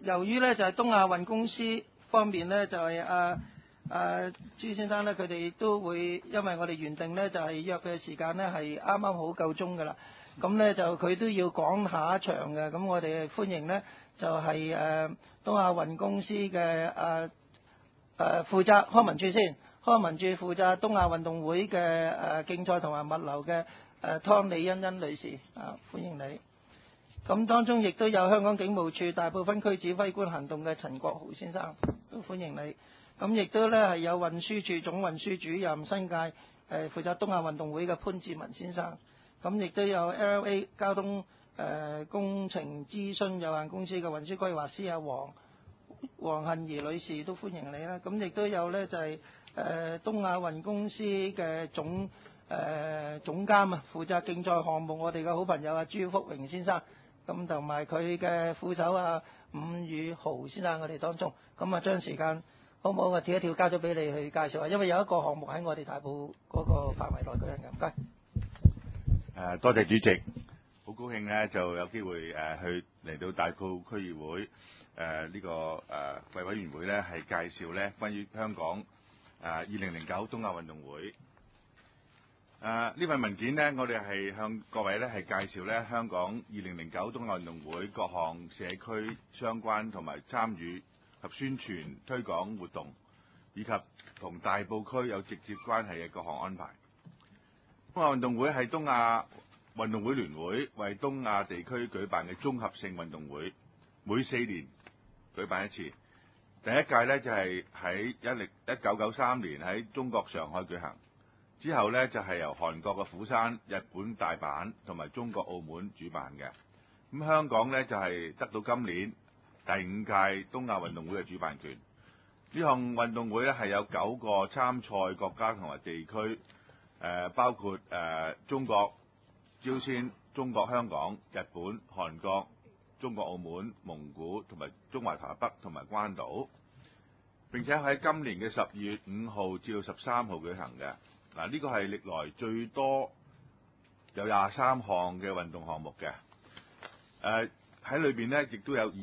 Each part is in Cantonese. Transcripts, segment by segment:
由於咧就係東亞運公司方面咧就係朱先生咧，佢哋都會因為我哋原定咧就係約嘅時間咧係啱啱好夠鐘㗎啦。咁咧就佢都要講下一場嘅，咁我哋歡迎咧就係東亞運公司嘅負責康文署先，康文署負責東亞運動會嘅競賽同埋物流嘅湯李欣欣女士歡迎你。咁當中亦都有香港警務處大埔分區指揮官行動嘅陳國豪先生，都歡迎你。咁亦都咧係有運輸處總運輸主任新界負責東亞運動會嘅潘志文先生。咁亦都有 LA 交通工程諮詢有限公司嘅運輸規劃師黃杏兒女士，都歡迎你啦。咁亦都有咧就係東亞運公司嘅總監負責競賽項目我哋嘅好朋友朱福榮先生，咁同埋佢嘅副手伍宇豪先生我哋當中。咁將時間好唔好？我跳一跳交咗俾你去介紹下，因為有一個項目喺我哋大埔嗰個範圍內舉行嘅。唔該。 多謝主席，好高興咧就有機會去嚟到大埔區議會呢個貴委員會咧係介紹咧關於香港2009東亞運動會。呢份文件呢，我哋係向各位咧係介紹咧香港2009東亞運動會各項社區相關同埋參與及宣傳推廣活動，以及同大埔區有直接關係嘅各項安排。東亞運動會係東亞運動會聯會為東亞地區舉辦嘅綜合性運動會，每4年舉辦一次。第一屆呢，就係喺1993年喺中國上海舉行，之後呢，就係由韓國嘅釜山、日本大阪同埋中國澳門主辦嘅。咁香港呢，就係得到今年第5屆東亞運動會嘅主辦權。呢項運動會呢，係有9個參賽國家同埋地區。包括中國、朝鮮、中國香港、日本、韓國、中國澳門、蒙古同埋中華台北同埋關島，並且喺今年嘅12月5號至到13號舉行嘅。呢個係歷來最多有23項嘅運動項目嘅。喺裏邊呢，亦都有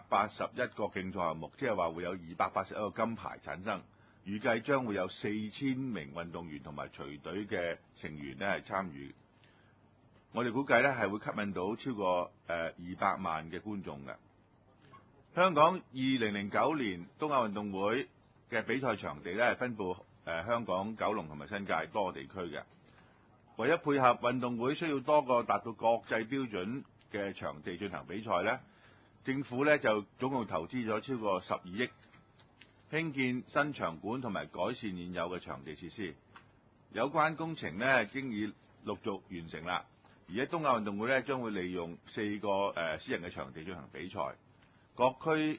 281個競賽項目，即係話會有281個金牌產生。預計將會有4000名運動員同埋隨隊嘅成員咧係參與。我哋估計咧係會吸引到超過200萬嘅觀眾嘅。香港2009年東亞運動會嘅比賽場地咧係分佈香港、九龍同埋新界多個地區嘅。為咗配合運動會需要多個達到國際標準嘅場地進行比賽咧，政府咧就總共投資咗超過12億。興建新場館同埋改善現有嘅場地設施，有關工程呢經已陸續完成啦。而家東亞運動會呢將會利用4個私人嘅場地進行比賽，各區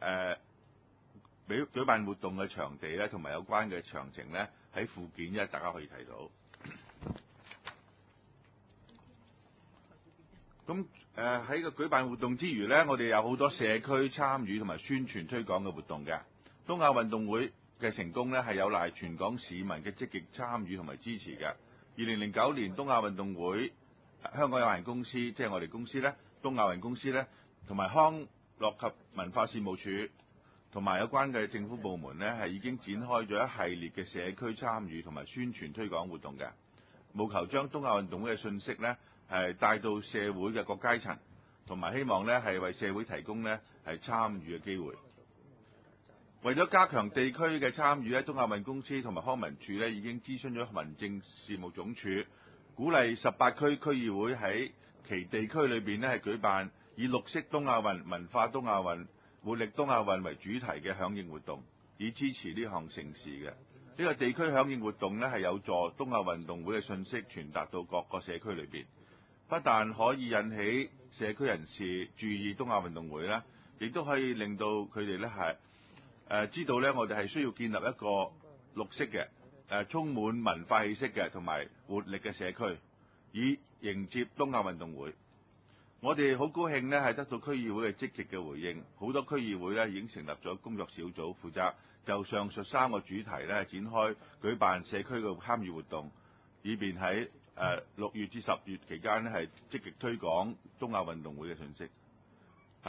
舉辦活動嘅場地呢同埋有關嘅詳情呢喺附件1大家可以睇到。咁喺個舉辦活動之餘呢，我哋有好多社區參與同埋宣傳推廣嘅活動嘅。東亞運動會嘅成功呢，係有賴全港市民嘅積極參與同埋支持嘅。2009年東亞運動會，香港有限公司即係我哋公司呢，東亞運公司呢，同埋康樂及文化事務署同埋有關嘅政府部門呢，係已經展開咗一系列嘅社區參與同埋宣傳推廣活動嘅，務求將東亞運動會嘅信息呢係帶到社會嘅各階層，同埋希望呢係為社會提供呢係參與嘅機會。為咗加強地區嘅參與咧，東亞運公司同埋康文署咧已經諮詢咗民政事務總署，鼓勵18區區議會喺其地區裏邊咧係舉辦以綠色東亞運、文化東亞運、活力東亞運為主題嘅響應活動，以支持呢項盛事嘅。呢個地區響應活動咧係有助東亞運動會嘅信息傳達到各個社區裏邊，不但可以引起社區人士注意東亞運動會啦，亦都可以令到佢哋咧係知道咧，我哋係需要建立一個綠色嘅充滿文化氣息嘅同埋活力嘅社區，以迎接東亞運動會。我哋好高興呢係得到區議會嘅積極嘅回應，好多區議會呢已經成立咗工作小組，負責就上述3個主題呢展開舉辦社區嘅參與活動，以便喺6月至10月期間呢係積極推廣東亞運動會嘅信息。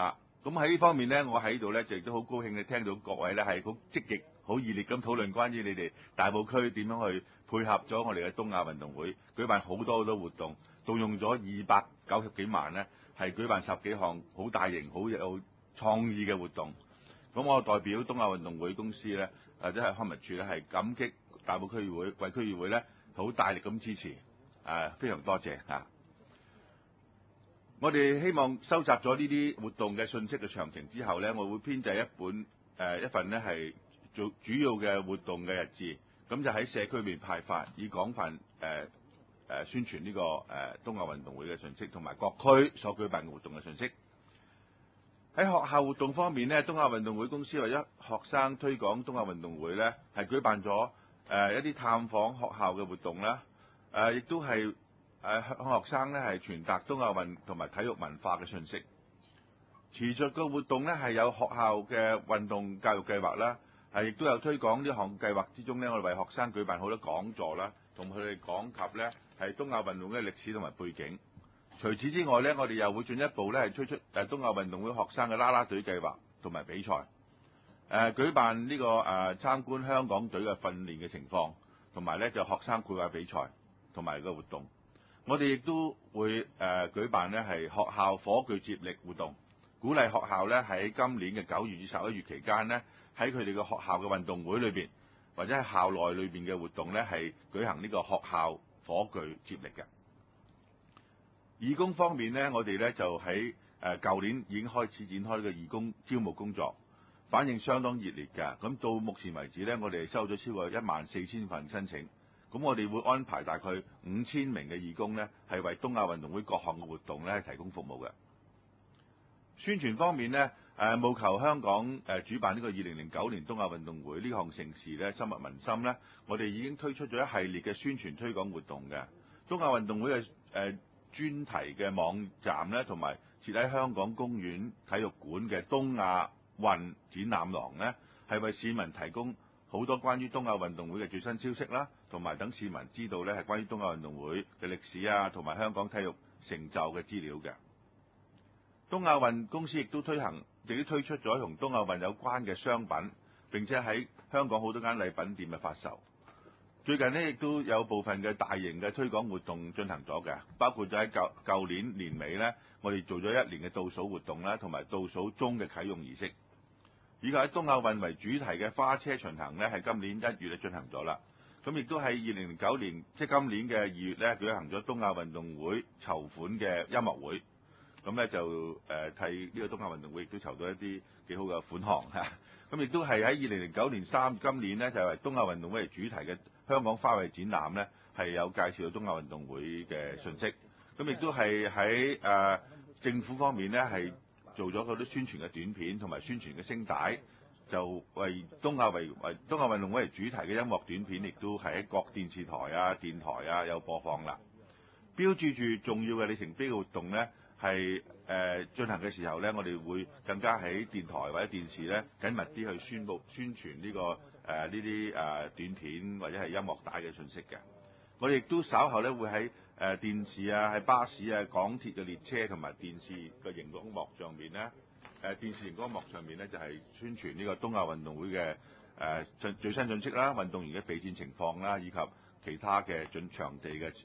咁喺呢方面咧，我喺度咧就亦都好高興咧，聽到各位咧係好積極、好熱烈咁討論關於你哋大埔區點樣去配合咗我哋嘅東亞運動會，舉辦好多活動，動用咗290幾萬咧，係舉辦10幾項好大型、好有創意嘅活動。咁我代表東亞運動會公司咧，或者係康文署咧，係感激大埔區議會為區議會咧好大力咁支持，非常多謝啊！我哋希望收集咗呢啲活動嘅信息嘅詳情之後呢，我會編製一份呢係做主要嘅活動嘅日誌，咁就喺社區裏面派發，以廣泛宣傳呢個東亞運動會嘅信息，同埋各區所舉辦嘅活動嘅信息。喺學校活動方面呢，東亞運動會公司為咗學生推廣東亞運動會呢，係舉辦咗一啲探訪學校嘅活動啦，亦都係向學生咧係傳達東亞運同埋體育文化嘅信息。持續嘅活動咧係有學校嘅運動教育計劃啦，亦都有推廣呢項計劃之中咧，我哋為學生舉辦好多講座啦，同佢哋講及咧係東亞運動嘅歷史同埋背景。除此之外咧，我哋又會進一步咧係推出東亞運動會學生嘅啦啦隊計劃同埋比賽，舉辦呢個參觀香港隊嘅訓練嘅情況，同埋咧就學生繪畫比賽同埋個活動。我哋亦都會舉辦呢係學校火炬接力活動，鼓勵學校呢喺今年嘅9月至11月期間呢，喺佢哋嘅學校嘅運動會裏邊，或者係校內裏邊嘅活動呢，係舉行呢個學校火炬接力嘅。義工方面呢，我哋呢就喺舊年已經開始展開呢個義工招募工作，反應相當熱烈㗎。咁到目前為止呢，我哋收咗超過14000份申請。咁我哋會安排大概5000名嘅義工呢，係為東亞運動會各項嘅活動呢提供服務嘅。宣傳方面呢，務求香港主辦呢個2009年東亞運動會呢項盛事呢，深入民心呢，我哋已經推出咗一系列嘅宣傳推廣活動嘅。東亞運動會嘅專題嘅網站呢，同埋設喺香港公園體育館嘅東亞運展覽廊呢，係為市民提供好多關於東亞運動會嘅最新消息啦，同埋等市民知道咧係關於東亞運動會嘅歷史啊，同埋香港體育成就嘅資料嘅。東亞運公司亦都推出咗同東亞運有關嘅商品，並且喺香港好多間禮品店嘅發售。最近呢，亦都有部分嘅大型嘅推廣活動進行咗嘅，包括咗喺舊年年尾呢，我哋做咗1年嘅倒數活動啦，同埋倒數鐘嘅啟用儀式。以及喺東亞運為主題嘅花車巡行呢，係今年1月進行咗啦。咁亦都喺2009年，即係今年嘅2月呢，舉行咗東亞運動會籌款嘅音樂會。咁呢就替呢個東亞運動會亦都籌到一啲幾好嘅款項嚇。咁亦都係喺2009年3月，今年呢就係東亞運動會為主題嘅香港花卉展覽呢，係有介紹到東亞運動會嘅信息。咁亦都係喺政府方面呢，係做咗好多宣傳嘅短片同埋宣傳嘅聲帶，就為東亞運動會為主題嘅音樂短片，亦都係喺各電視台啊、電台啊有播放啦。標誌住重要嘅里程碑嘅活動呢，係進行嘅時候呢，我哋會更加喺電台或者電視呢緊密啲去宣傳呢個呢啲短片或者係音樂帶嘅信息嘅。我哋亦都稍後呢會喺電視啊、喺巴士啊、港鐵嘅列車同埋電視嘅熒光幕上面呢，電視熒光幕上面呢就係宣傳呢個東亞運動會嘅最新信息啦、運動員嘅備戰情況啦，以及其他嘅場地嘅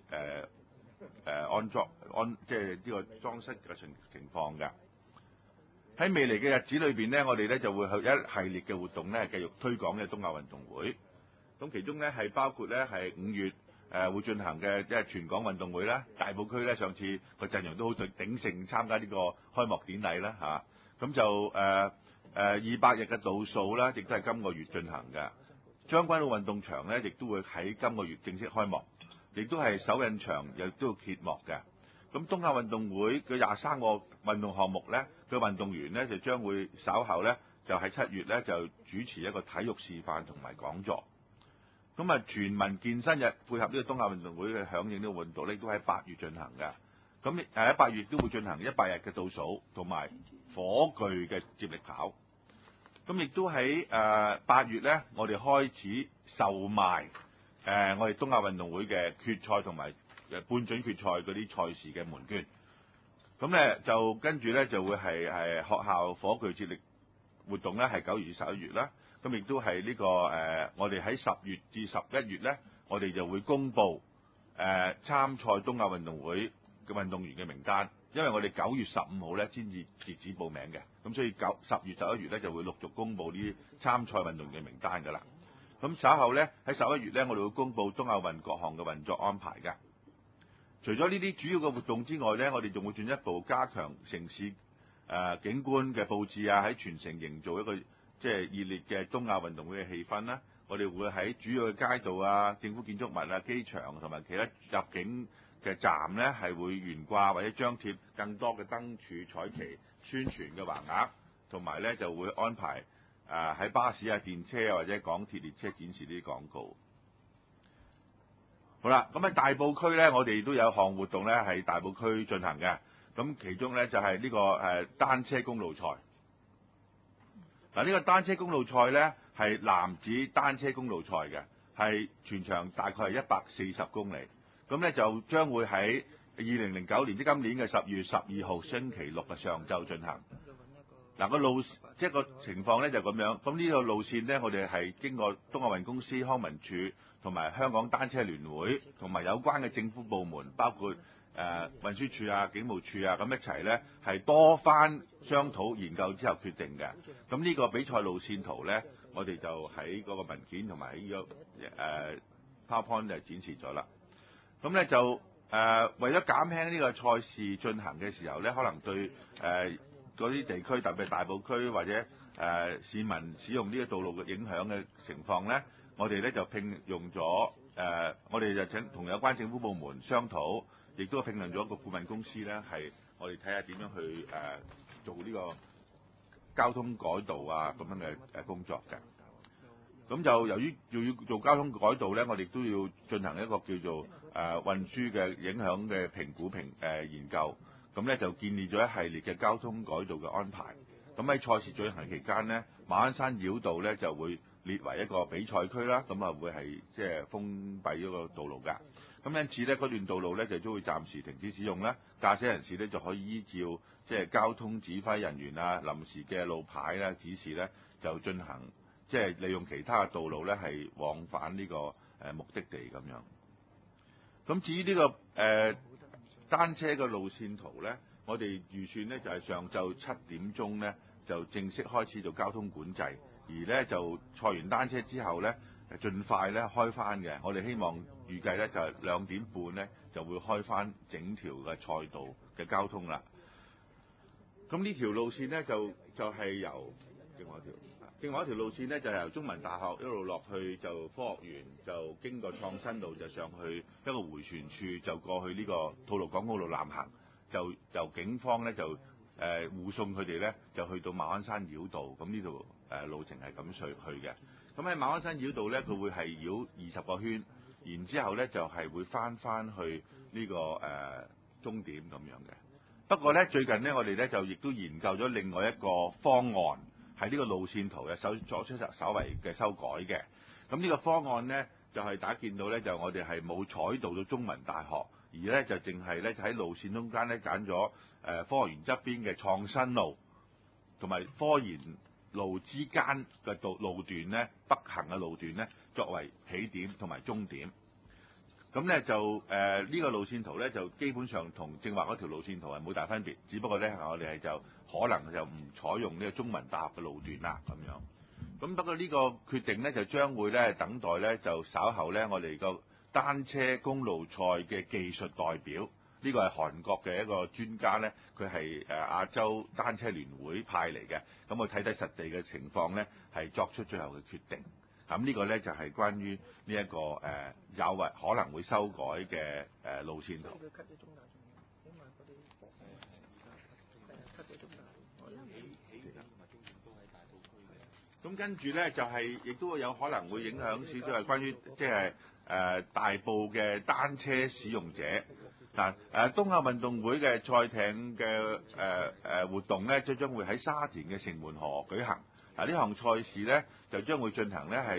即係呢個裝飾嘅情況嘅。喺未來嘅日子裏邊呢，我哋呢就會有一系列嘅活動呢，繼續推廣嘅東亞運動會。咁其中呢係包括呢係5月會進行嘅即係全港運動會啦。大埔區呢上次個陣容都好鼎盛，參加呢個開幕典禮啦嚇。咁就200日嘅倒數啦，亦都係今個月進行嘅。將軍澳運動場呢，亦都會喺今個月正式開幕，亦都係首印場，亦都要揭幕嘅。咁東亞運動會嘅23個運動項目呢，嘅運動員呢，就將會稍後呢，就喺7月呢，就主持一個體育示範同埋講座。咁啊，全民健身日配合呢個東亞運動會嘅響應呢個活動呢，都喺8月進行嘅。咁喺8月都會進行100日嘅倒數同埋火炬嘅接力跑。咁亦都喺8月呢，我哋開始售賣我哋東亞運動會嘅決賽同埋半準決賽嗰啲賽事嘅門券。 咁咧就跟住咧就會係學校火炬接力活動咧係9月至11月啦。咁亦都係呢個我哋喺10月至11月咧，我哋就會公布參賽東亞運動會嘅運動員嘅名單。因為我哋9月15號咧先至截止報名嘅，咁所以10月11月咧就會陸續公布呢啲參賽運動員嘅名單㗎啦。咁稍後咧喺11月咧，我哋會公布東亞運各項嘅運作安排嘅。除咗呢啲主要嘅活動之外咧，我哋仲會進一步加強城市景觀嘅佈置啊，喺全城營造一個即係熱烈嘅東亞運動會嘅氣氛啦。我哋會喺主要嘅街道啊、政府建築物啊、機場同埋其他入境嘅站咧，係會懸掛或者張貼更多嘅燈柱、彩旗、宣傳嘅橫額，同埋咧就會安排喺巴士啊、電車啊或者港鐵列車展示呢啲廣告。好啦，咁喺大埔區咧，我哋都有項活動咧喺大埔區進行嘅。咁其中咧就係呢個單車公路賽。嗱，呢個單車公路賽咧係男子單車公路賽嘅，係全長大概係140公里。咁咧就將會喺2009年即今年嘅10月12號星期六嘅上晝進行。嗱，個路即係個情況咧就咁樣。咁呢個路線咧，我哋係經過東亞運公司、康文署同埋香港單車聯會同埋有關嘅政府部門，包括運輸署啊、警務處啊，咁一齊咧係多番商討研究之後決定嘅。咁呢個比賽路線圖咧，我哋就喺嗰個文件同埋喺呢個PowerPoint 就展示咗啦。咁咧就為咗減輕呢個賽事進行嘅時候咧，可能對嗰啲地區，特別係大埔區或者市民使用呢個道路嘅影響嘅情況咧，我哋咧就聘用咗我哋就請同有關政府部門商討，亦都聘用咗一個顧問公司咧，係我哋睇下點樣去做呢個交通改道啊咁樣嘅工作嘅。咁就由於要做交通改道咧，我哋都要進行一個叫做運輸嘅影響嘅評估研究。咁咧就建立咗一系列嘅交通改道嘅安排。咁喺賽事進行期間呢，馬鞍山繞道咧就會列為一個比賽區啦。咁啊會係即係封閉咗個道路㗎。咁因此咧，嗰段道路咧就都會暫時停止使用啦。駕駛人士咧就可以依照即係交通指揮人員啊、臨時嘅路牌啦、指示咧，就進行即係利用其他嘅道路咧係往返呢個目的地咁樣。咁至於呢個單車嘅路線圖咧，我哋預算咧就係上晝7點鐘咧就正式開始做交通管制，而咧就賽完單車之後咧，盡快咧開翻嘅。我哋希望預計咧就係2點半咧就會開翻整條嘅賽道嘅交通啦。咁呢條路線咧就係由另外一條路線咧就係由中文大學一路落去就科學園，就經過創新路就上去一個迴旋處，就過去呢個吐露港公路南行，就由警方咧就護送佢哋咧就去到馬鞍山繞道。咁呢度路程係咁去嘅。咁喺馬鞍山繞道咧，佢會係繞20個圈，然之後咧就係會翻去呢個終點咁樣嘅。不過咧最近咧我哋咧就亦都研究咗另外一個方案。喺呢個路線圖嘅作出稍為嘅修改嘅。咁呢個方案呢，就係大家見到呢，就我哋係冇採導到中文大學，而呢就淨係呢，就喺路線中間呢揀咗科學園側邊嘅創新路同埋科研路之間嘅路段呢，北行嘅路段呢，作為起點同埋終點。咁呢就呢個路線圖呢，就基本上同正話嗰條路線圖係冇大分別，只不過呢，我哋係就可能就唔採用呢個中文大學嘅路段啦咁樣。咁不過呢個決定呢，就將會呢等待呢，就稍後呢，我哋個單車公路賽嘅技術代表，呢個係韓國嘅一個專家呢，佢係亞洲單車聯會派嚟嘅。咁我睇睇實地嘅情況呢，係作出最後嘅決定。咁呢個咧就係關於呢一個有為可能會修改嘅路線圖。咁跟住咧就係亦都有可能會影響少少係關於即係大埔嘅單車使用者。嗱東亞運動會嘅賽艇嘅活動咧，將會喺沙田嘅城門河舉行。嗱呢項賽事咧就將會進行咧係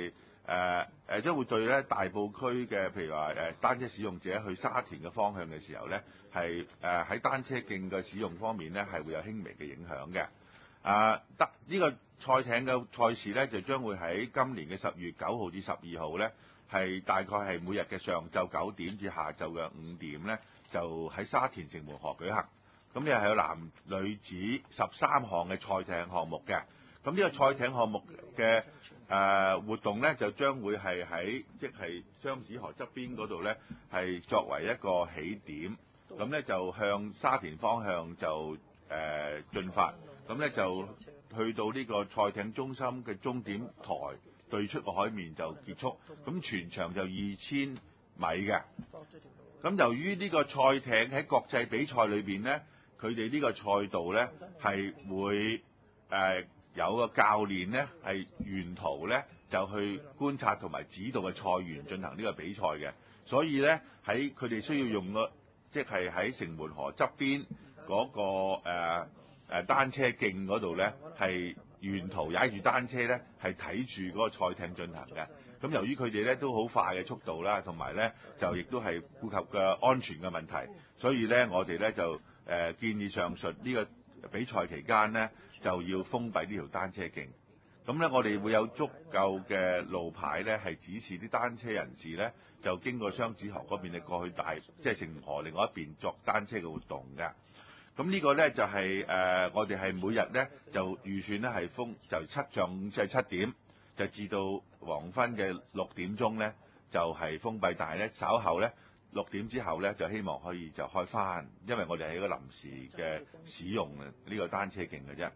將會對咧大埔區嘅譬如話單車使用者去沙田嘅方向嘅時候咧，係喺單車徑嘅使用方面咧係會有輕微嘅影響嘅。呢個賽艇嘅賽事咧就將會喺今年嘅10月9號至12號咧，係大概係每日嘅上晝9點至下晝嘅5點咧，就喺沙田城門河舉行。咁又係有男女子13項嘅賽艇項目嘅。咁呢個賽艇項目嘅活動咧，就將會係喺即係雙子河側邊嗰度咧，係作為一個起點。咁咧就向沙田方向就進發。咁咧就去到呢個賽艇中心嘅終點台對出個海面就結束。咁全長就2000米嘅。咁由於呢個賽艇喺國際比賽裏邊咧，佢哋呢個賽道咧係會有個教練咧係沿途咧就去觀察同埋指導嘅賽員進行呢個比賽嘅，所以咧喺佢哋需要用個即係喺城門河側邊嗰個單車徑嗰度咧係沿途踩住單車咧係睇住嗰個賽艇進行嘅。咁由於佢哋咧都好快嘅速度啦，同埋咧就亦都係顧及嘅安全嘅問題，所以咧我哋咧就建議上述呢個比賽期間咧就要封閉呢條單車徑。咁咧我哋會有足夠嘅路牌咧係指示啲單車人士咧就經過雙子河嗰邊過去即係城門河另外一邊作單車嘅活動嘅。咁呢個咧就係我哋係每日咧就預算咧係封就上午即係7點就至到黃昏嘅6點鐘咧就係封閉，但係咧稍後咧6點之後咧就希望可以就開返，因為我哋係一個臨時嘅使用呢個單車徑嘅啫。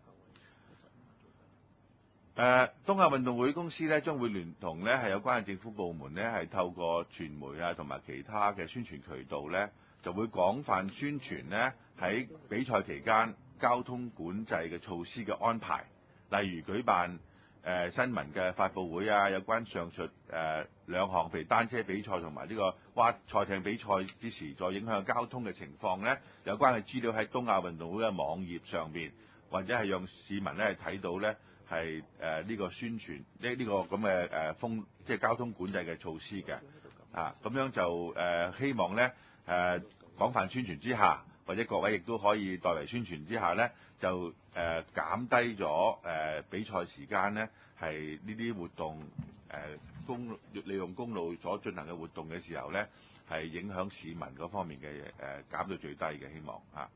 東亞運動會公司咧將會聯同咧係有關嘅政府部門咧係透過傳媒啊同埋其他嘅宣傳渠道咧，就會廣泛宣傳咧喺比賽期間交通管制嘅措施嘅安排，例如舉辦新聞嘅發佈會啊，有關上述兩項譬如單車比賽同埋呢個賽艇比賽之時再影響交通嘅情況咧，有關嘅資料喺東亞運動會嘅網頁上面，或者係讓市民咧睇到咧係呢個宣傳呢個咁嘅即係交通管制嘅措施嘅。咁樣就希望咧廣泛宣傳之下，或者各位亦都可以代為宣傳之下咧，就減低咗比賽時間咧係呢啲活動利用公路所進行嘅活動嘅時候咧，係影響市民嗰方面嘅減到最低嘅，希望嚇。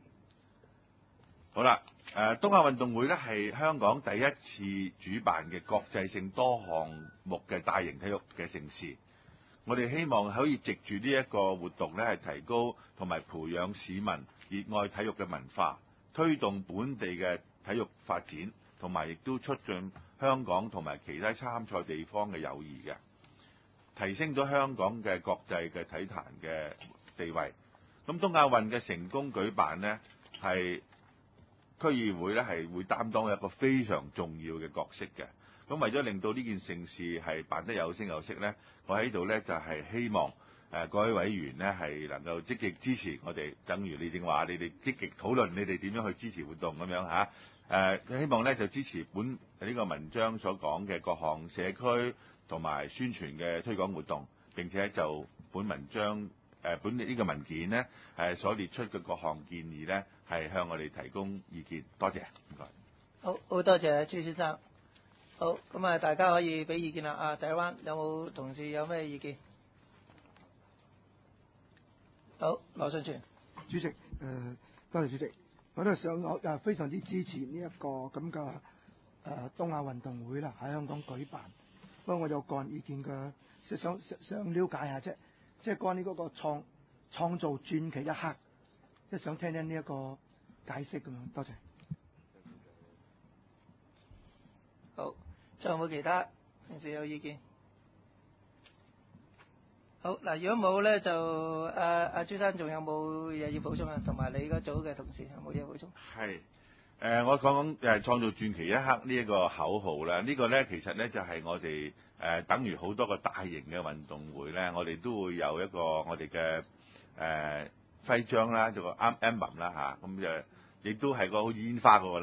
好啦，東亞運動會咧係香港第一次主辦嘅國際性多項目嘅大型體育嘅盛事。我哋希望可以藉住呢一個活動咧，係提高同埋培養市民熱愛體育嘅文化，推動本地嘅體育發展，同埋亦都促進香港同埋其他參賽地方嘅友誼嘅，提升咗香港嘅國際嘅體壇嘅地位。咁東亞運嘅成功舉辦呢，係區議會咧係會擔當一個非常重要嘅角色嘅。咁為咗令到呢件盛事係辦得有聲有色呢，我喺度呢就係希望各位委員呢係能夠積極支持我哋，等於你正話，你哋積極討論你哋點樣去支持活動咁樣嚇。希望呢就支持本呢個文章所講嘅各項社區同埋宣傳嘅推廣活動，並且就本文章本呢個文件呢所列出嘅各項建議呢係向我哋提供意見。多謝，唔該。 好多謝朱先生。好，咁啊，大家可以俾意見啦。第一彎有冇同事有咩意見？好，羅信全主席，多謝主席，我都想非常之支持呢一個咁嘅東亞運動會啦，喺香港舉辦。不過我有個人意見嘅，想了解下啫，即係關於嗰個創造傳奇一刻，即係想聽聽呢一個解釋咁樣。多謝。 好，仲有冇其他同事有意見？好嗱，如果冇咧，就阿朱生仲有冇嘢要補充啊？同埋你嗰組嘅同事有冇嘢補充？ 係我講創造傳奇一刻呢一個口號啦。呢個咧其實咧就係我哋等於好多個大型嘅運動會咧，我哋都會有一個我哋嘅徽章啦，做個 emblem 啦嚇，咁就亦都係個好似煙花嗰個啦。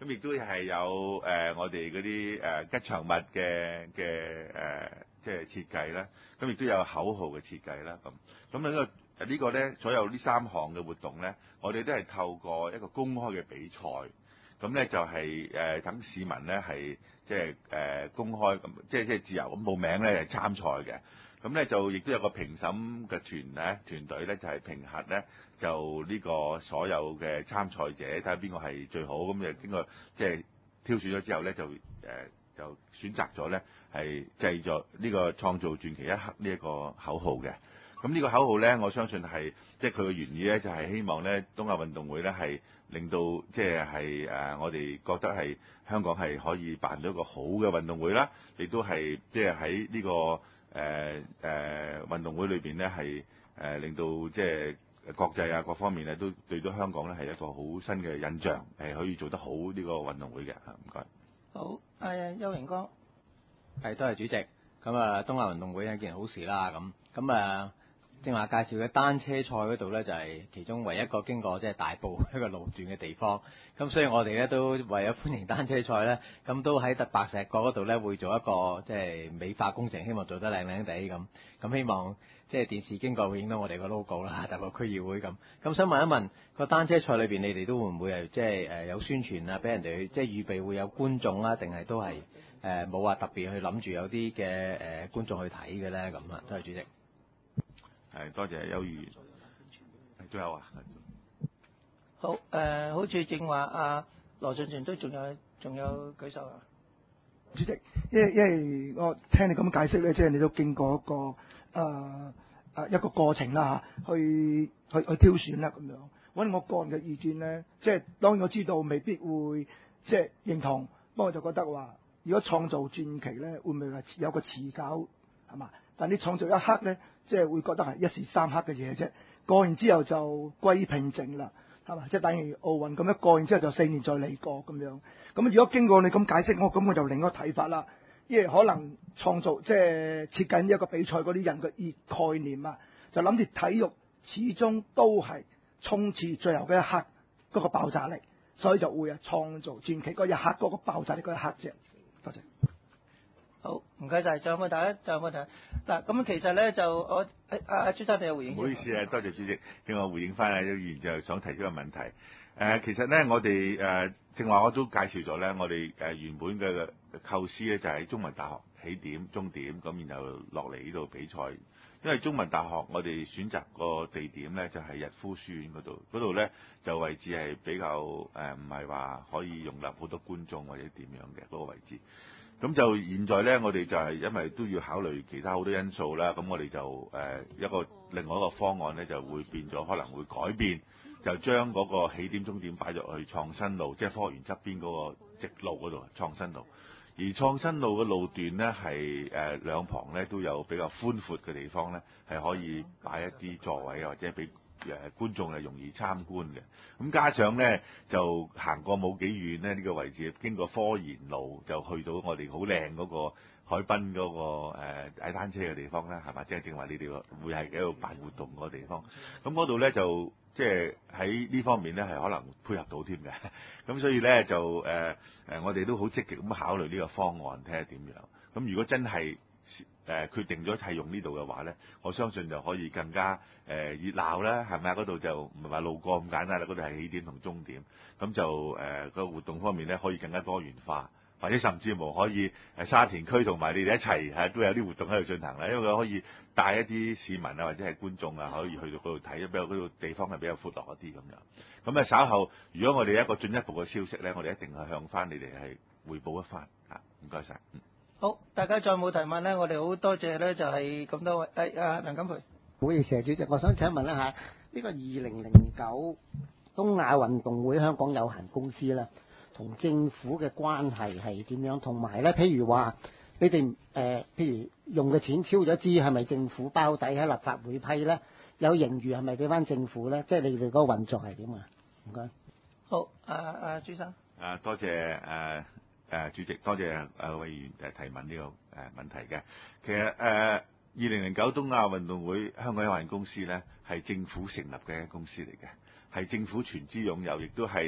咁亦都係有我哋嗰啲吉祥物嘅即係設計啦，咁亦都有口號嘅設計啦，咁呢個咧，所有呢3項嘅活動咧，我哋都係透過一個公開嘅比賽，咁咧就係等市民咧係即係公開咁，即係自由咁報名咧係參賽嘅。咁咧就亦都有個評審嘅團隊咧，就係評核咧，就呢個所有嘅參賽者睇下邊個係最好，咁就經過即係挑選咗之後咧，就選擇咗咧係製作呢個創造傳奇一刻呢一個口號嘅。咁呢個口號咧，我相信係即係佢嘅原意咧，就係希望咧東亞運動會咧係令到即係我哋覺得係香港係可以辦到一個好嘅運動會啦，亦都係即係喺呢個運動會裏邊咧係令到即係國際啊各方面咧都對到香港咧係一個好新嘅印象，係可以做得好呢個運動會嘅。唔該。 好，邱榮光。 係，多謝主席。咁啊，東亞運動會係一件好事啦。咁正話介紹嘅單車賽嗰度咧，就係其中唯一一個經過即係大埔一個路段嘅地方。咁所以我哋咧都為咗歡迎單車賽咧，咁都喺白石角嗰度咧會做一個即係美化工程，希望做得靚靚地咁。咁希望即係電視經過會影到我哋個 logo 啦，就個區議會咁。咁想問一問個單車賽裏邊，你哋都會唔會係即係有宣傳啊，俾人哋即係預備會有觀眾啊，定係都係冇話特別去諗住有啲嘅觀眾去睇嘅咧咁啊？多謝主席。 係，多謝邱議員。最後啊， 好好似正話羅俊全都仲有舉手啊。 主席，因為我聽你咁解釋咧，即係你都經過一個過程啦嚇，去挑選啦咁樣。揾我個人嘅意見咧，即係當然我知道未必會即係認同，不過我就覺得話，如果創造傳奇咧，會唔會係有個持久係嘛？但你創造一刻咧，即係會覺得係一時三刻嘅嘢啫。過完之後就歸平靜啦，係嘛？即係等於奧運咁樣，過完之後就4年再嚟過咁樣。咁如果經過你咁解釋，咁我就另一個睇法啦。因為可能創造即係設計呢一個比賽嗰啲人嘅概念啊，就諗住體育始終都係衝刺最後嘅一刻嗰個爆炸力，所以就會創造傳奇嗰一刻嗰個爆炸力嗰一刻啫。多謝。 好，唔該晒。仲有冇大家？仲有冇大家？嗱，咁其實咧就我朱生你有回應。 唔好意思啊，多謝主席，叫我回應翻邱議員就想提出個問題。其實咧我哋正話我都介紹咗咧，我哋原本嘅構思咧就喺中文大學起點、終點，咁然後落嚟呢度比賽。因為中文大學我哋選擇個地點咧就係逸夫書院嗰度咧就位置係比較唔係話可以容納好多觀眾或者點樣嘅嗰個位置。咁就現在咧，我哋就係因為都要考慮其他好多因素啦，咁我哋就另外一個方案咧就會變咗，可能會改變，就將嗰個起點終點擺咗去創新路，即係科學園側邊嗰個直路嗰度創新路。而創新路嘅路段咧係兩旁咧都有比較寬闊嘅地方咧，係可以擺一啲座位或者俾觀眾係容易參觀嘅。咁加上咧就行過冇幾遠咧，呢個位置經過科研路就去到我哋好靚嗰個海濱嗰個踩單車嘅地方啦，係嘛？即係正話你哋會係喺度辦活動嗰個地方。咁嗰度咧就即係喺呢方面咧係可能配合到添嘅。咁所以咧就我哋都好積極咁考慮呢個方案，睇下點樣。咁如果真係決定咗係用呢度嘅話咧，我相信就可以更加熱鬧啦，係咪啊？嗰度就唔係話路過咁簡單啦，嗰度係起點同終點，咁就個活動方面咧可以更加多元化，或者甚至乎可以沙田區同埋你哋一齊都有啲活動喺度進行啦，因為佢可以帶一啲市民啊或者係觀眾啊可以去到嗰度睇，比較嗰度地方係比較闊落一啲咁樣。咁稍後如果我哋一個進一步嘅消息咧，我哋一定係向翻你哋係匯報一番嚇。唔該晒。 好，大家再冇提問咧，我哋好多謝咧，就係咁多位。梁錦培， 唔好意思，主席，我想請問一下，呢個2009東亞運動會香港有限公司咧，同政府嘅關係係點樣？同埋咧，譬如話你哋譬如用嘅錢超咗支，係咪政府包底喺立法會批咧？有盈餘係咪俾翻政府咧？即係你哋嗰個運作係點啊？唔該。 好，朱生。 多謝主席，多謝委員提問呢個問題嘅。其實2009東亞運動會香港有限公司咧係政府成立嘅公司嚟嘅，係政府全資擁有，亦都係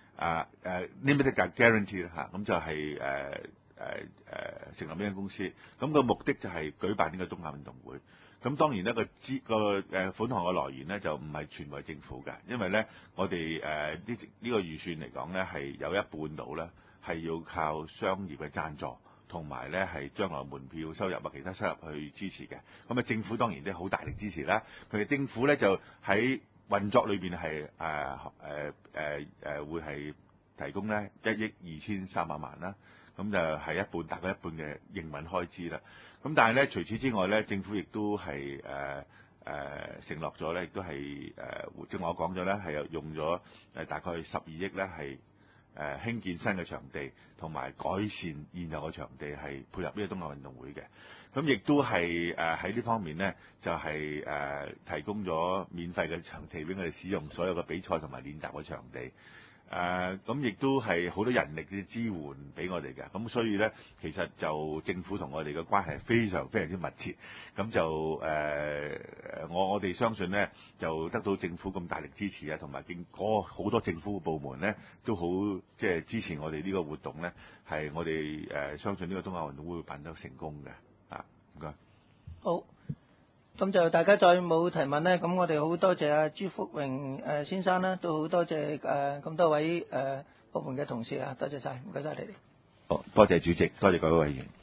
limited guarantee 啦嚇，咁就係成立呢間公司，咁個目的就係舉辦呢個東亞運動會。咁當然呢個款項嘅來源咧就唔係全為政府嘅，因為咧我哋呢個預算嚟講咧係有一半度咧係要靠商業嘅贊助，同埋咧係將來門票收入啊其他收入去支持嘅。咁啊政府當然都好大力支持啦。佢哋政府咧就喺運作裏邊係會係提供咧1億2300萬啦。咁就係大概一半嘅營運開支啦。咁但係咧，除此之外咧，政府亦都係承諾咗咧，亦都係正我講咗咧，係用咗大概12億咧，係興建新嘅場地，同埋改善現有嘅場地，係配合呢個東亞運動會嘅。咁亦都係喺呢方面咧，就係提供咗免費嘅場地俾我哋使用，所有嘅比賽同埋練習嘅場地。咁亦都係好多人力嘅支援俾我哋嘅，咁所以咧，其實就政府同我哋嘅關係係非常非常之密切，咁就我哋相信咧，就得到政府咁大力支持啊，同埋好多政府部門咧都好即係支持我哋呢個活動咧，係我哋相信呢個東亞運動會辦得成功嘅，唔該。 好。咁就大家再冇提問咧，咁我哋好多謝阿朱福榮先生啦，都好多謝咁多位部門嘅同事啊，多謝晒，唔該晒你哋。 好，多謝主席，多謝各位委員。